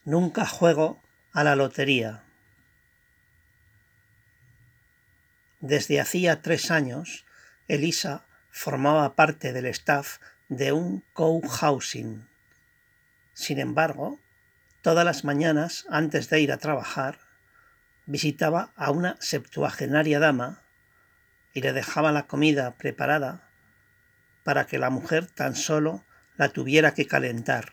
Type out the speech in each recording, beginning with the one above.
Nunca juego a la lotería. Desde hacía 3 años, Elisa formaba parte del staff de un cohousing. Sin embargo, todas las mañanas, antes de ir a trabajar, visitaba a una septuagenaria dama y le dejaba la comida preparada para que la mujer tan solo la tuviera que calentar.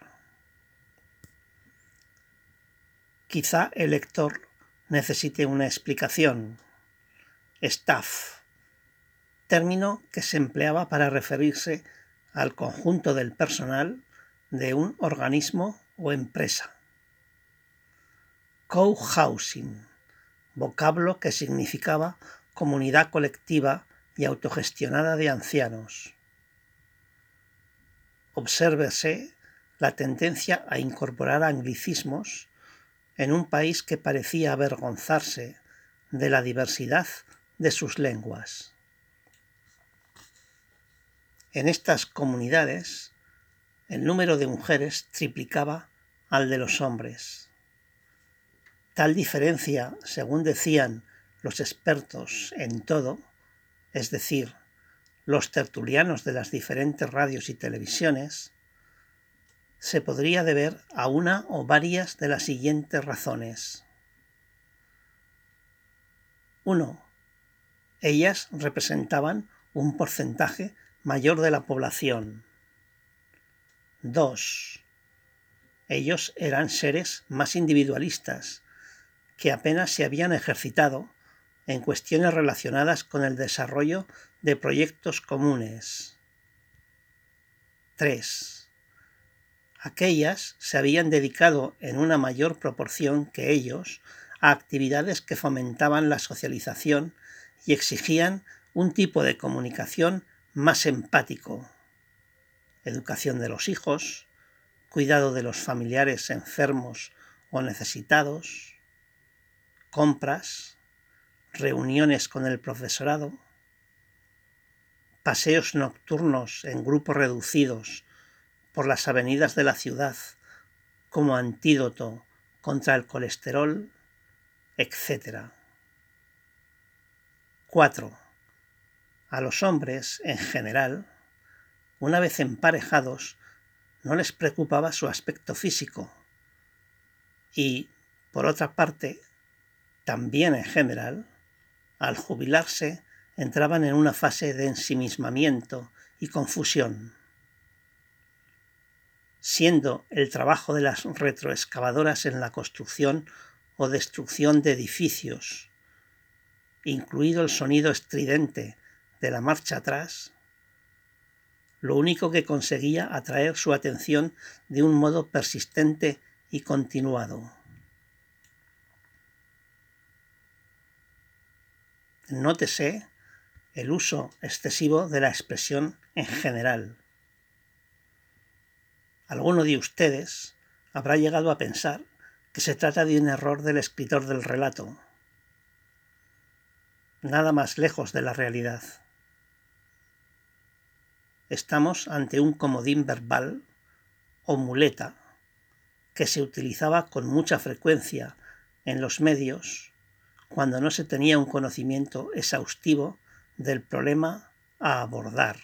Quizá el lector necesite una explicación. Staff, término que se empleaba para referirse al conjunto del personal de un organismo o empresa. Cohousing, vocablo que significaba comunidad colectiva y autogestionada de ancianos. Obsérvese la tendencia a incorporar anglicismos en un país que parecía avergonzarse de la diversidad de sus lenguas. En estas comunidades, el número de mujeres triplicaba al de los hombres. Tal diferencia, según decían los expertos en todo, es decir, los tertulianos de las diferentes radios y televisiones, se podría deber a una o varias de las siguientes razones. 1. Ellas representaban un porcentaje mayor de la población. 2. Ellos eran seres más individualistas, que apenas se habían ejercitado en cuestiones relacionadas con el desarrollo de proyectos comunes. 3. Aquellas se habían dedicado en una mayor proporción que ellos a actividades que fomentaban la socialización y exigían un tipo de comunicación más empático. Educación de los hijos, cuidado de los familiares enfermos o necesitados, compras, reuniones con el profesorado, paseos nocturnos en grupos reducidos por las avenidas de la ciudad como antídoto contra el colesterol, etc. 4. A los hombres, en general, una vez emparejados, no les preocupaba su aspecto físico y, por otra parte, también en general, al jubilarse entraban en una fase de ensimismamiento y confusión. Siendo el trabajo de las retroexcavadoras en la construcción o destrucción de edificios, incluido el sonido estridente de la marcha atrás, lo único que conseguía atraer su atención de un modo persistente y continuado. Nótese el uso excesivo de la expresión en general. Alguno de ustedes habrá llegado a pensar que se trata de un error del escritor del relato. Nada más lejos de la realidad. Estamos ante un comodín verbal o muleta que se utilizaba con mucha frecuencia en los medios cuando no se tenía un conocimiento exhaustivo del problema a abordar.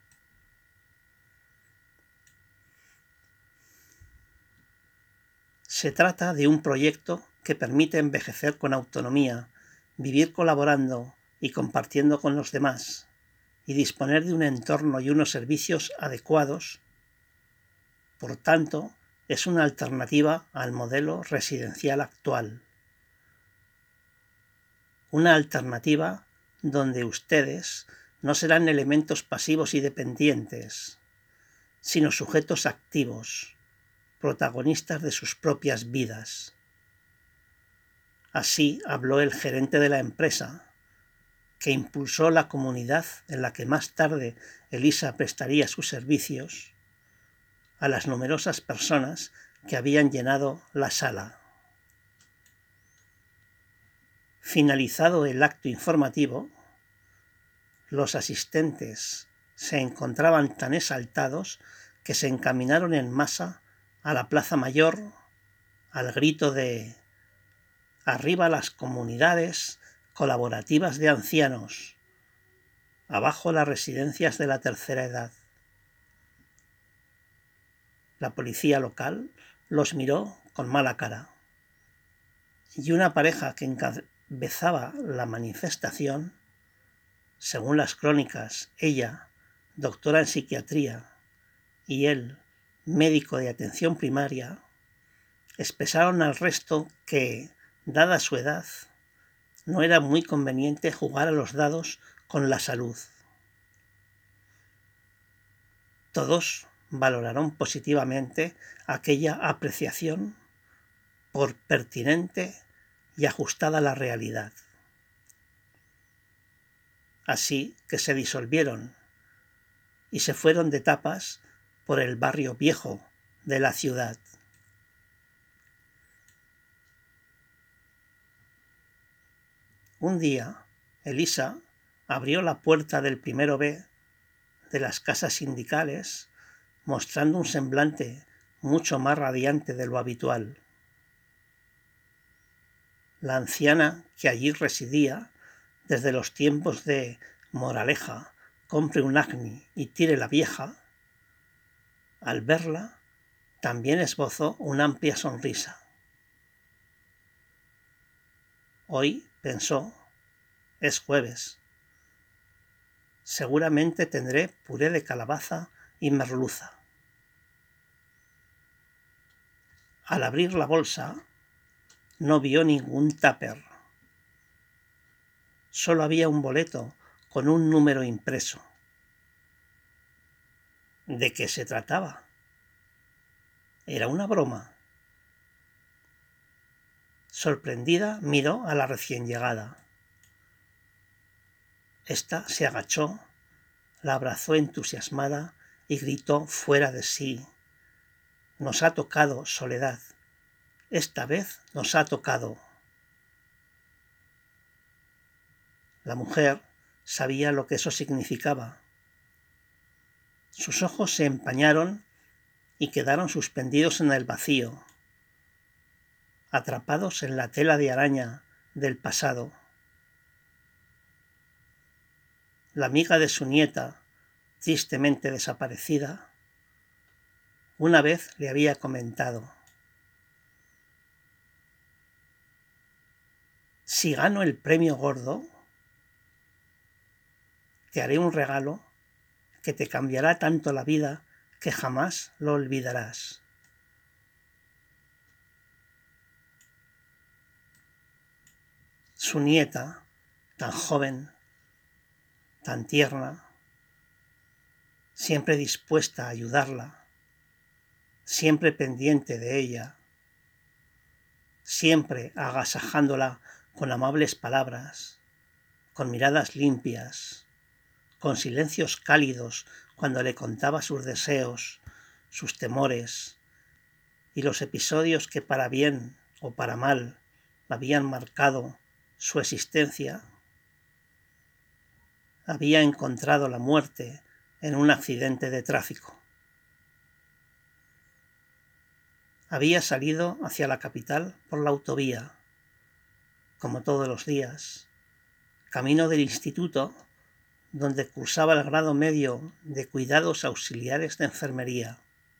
Se trata de un proyecto que permite envejecer con autonomía, vivir colaborando y compartiendo con los demás, y disponer de un entorno y unos servicios adecuados. Por tanto, es una alternativa al modelo residencial actual. Una alternativa donde ustedes no serán elementos pasivos y dependientes, sino sujetos activos, protagonistas de sus propias vidas. Así habló el gerente de la empresa, que impulsó la comunidad en la que más tarde Elisa prestaría sus servicios a las numerosas personas que habían llenado la sala. Finalizado el acto informativo, los asistentes se encontraban tan exaltados que se encaminaron en masa a la Plaza Mayor al grito de «Arriba las comunidades colaborativas de ancianos, abajo las residencias de la tercera edad». La policía local los miró con mala cara y una pareja que encabezaba la manifestación, según las crónicas, ella, doctora en psiquiatría, y él, médico de atención primaria, expresaron al resto que, dada su edad, no era muy conveniente jugar a los dados con la salud. Todos valoraron positivamente aquella apreciación por pertinente y ajustada a la realidad. Así que se disolvieron y se fueron de tapas por el barrio viejo de la ciudad. Un día, Elisa abrió la puerta del primero B de las casas sindicales, mostrando un semblante mucho más radiante de lo habitual. La anciana que allí residía desde los tiempos de Moraleja, compre un acni y tire la vieja, al verla también esbozó una amplia sonrisa. Hoy, pensó, es jueves. Seguramente tendré puré de calabaza y merluza. Al abrir la bolsa, no vio ningún tupper. Solo había un boleto con un número impreso. ¿De qué se trataba? ¿Era una broma? Sorprendida, miró a la recién llegada. Esta se agachó, la abrazó entusiasmada y gritó fuera de sí: «Nos ha tocado, Soledad. Esta vez nos ha tocado». La mujer sabía lo que eso significaba. Sus ojos se empañaron y quedaron suspendidos en el vacío, atrapados en la tela de araña del pasado. La amiga de su nieta, tristemente desaparecida, una vez le había comentado: «Si gano el premio gordo, te haré un regalo que te cambiará tanto la vida que jamás lo olvidarás». Su nieta, tan joven, tan tierna, siempre dispuesta a ayudarla, siempre pendiente de ella, siempre agasajándola con amables palabras, con miradas limpias, con silencios cálidos cuando le contaba sus deseos, sus temores y los episodios que para bien o para mal habían marcado su existencia. Había encontrado la muerte en un accidente de tráfico. Había salido hacia la capital por la autovía, como todos los días, camino del instituto donde cursaba el grado medio de cuidados auxiliares de enfermería.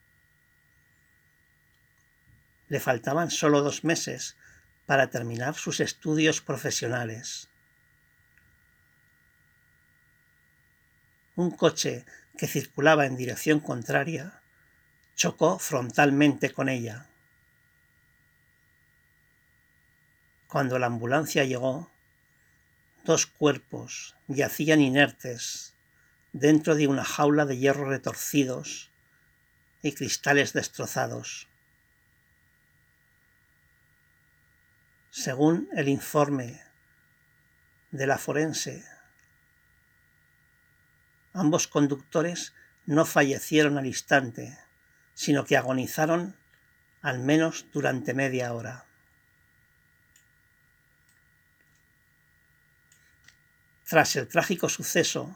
Le faltaban solo 2 meses para terminar sus estudios profesionales. Un coche que circulaba en dirección contraria chocó frontalmente con ella. Cuando la ambulancia llegó, 2 cuerpos yacían inertes dentro de una jaula de hierro retorcidos y cristales destrozados. Según el informe de la forense, ambos conductores no fallecieron al instante, sino que agonizaron al menos durante media hora. Tras el trágico suceso,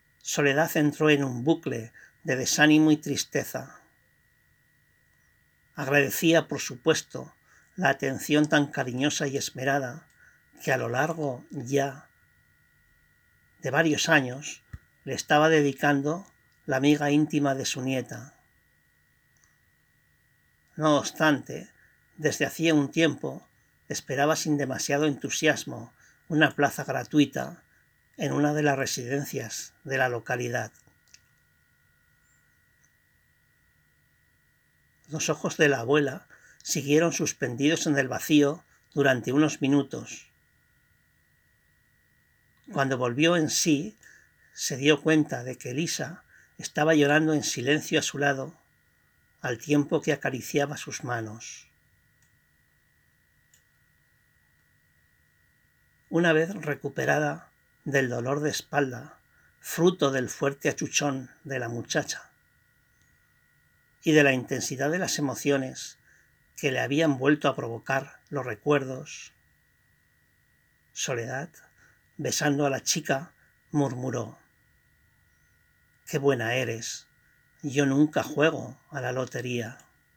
Soledad entró en un bucle de desánimo y tristeza. Agradecía, por supuesto, la atención tan cariñosa y esmerada que a lo largo ya de varios años le estaba dedicando la amiga íntima de su nieta. No obstante, desde hacía un tiempo esperaba sin demasiado entusiasmo una plaza gratuita en una de las residencias de la localidad. Los ojos de la abuela siguieron suspendidos en el vacío durante unos minutos. Cuando volvió en sí, se dio cuenta de que Elisa estaba llorando en silencio a su lado, al tiempo que acariciaba sus manos. Una vez recuperada del dolor de espalda, fruto del fuerte achuchón de la muchacha y de la intensidad de las emociones que le habían vuelto a provocar los recuerdos, Soledad, besando a la chica, murmuró: «Qué buena eres, yo nunca juego a la lotería».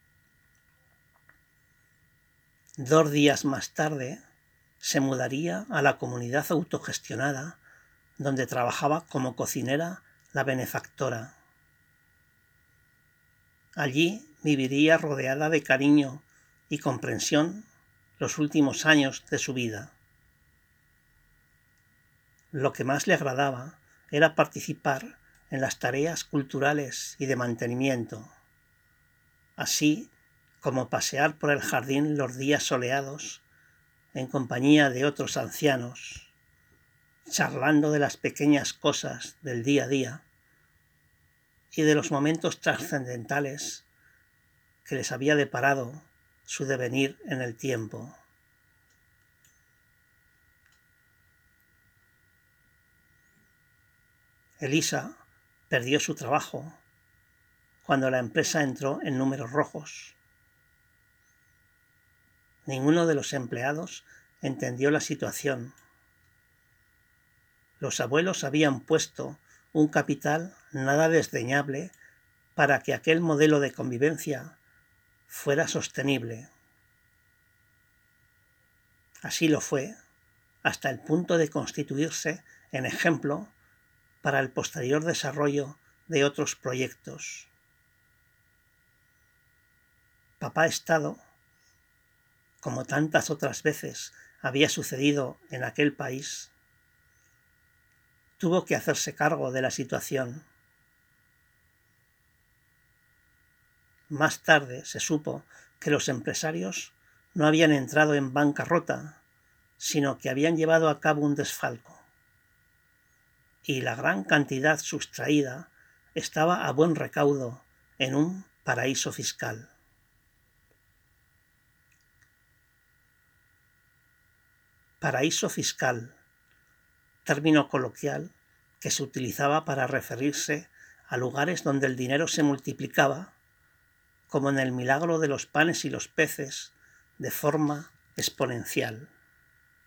2 días más tarde se mudaría a la comunidad autogestionada donde trabajaba como cocinera la benefactora. Allí viviría rodeada de cariño y comprensión los últimos años de su vida. Lo que más le agradaba era participar en las tareas culturales y de mantenimiento, así como pasear por el jardín los días soleados en compañía de otros ancianos, charlando de las pequeñas cosas del día a día y de los momentos trascendentales que les había deparado su devenir en el tiempo. Elisa perdió su trabajo cuando la empresa entró en números rojos. Ninguno de los empleados entendió la situación. Los abuelos habían puesto un capital nada desdeñable para que aquel modelo de convivencia fuera sostenible. Así lo fue, hasta el punto de constituirse en ejemplo para el posterior desarrollo de otros proyectos. Papá Estado, como tantas otras veces había sucedido en aquel país, tuvo que hacerse cargo de la situación. Más tarde se supo que los empresarios no habían entrado en bancarrota, sino que habían llevado a cabo un desfalco. Y la gran cantidad sustraída estaba a buen recaudo en un paraíso fiscal. Paraíso fiscal, término coloquial que se utilizaba para referirse a lugares donde el dinero se multiplicaba, como en el milagro de los panes y los peces, de forma exponencial.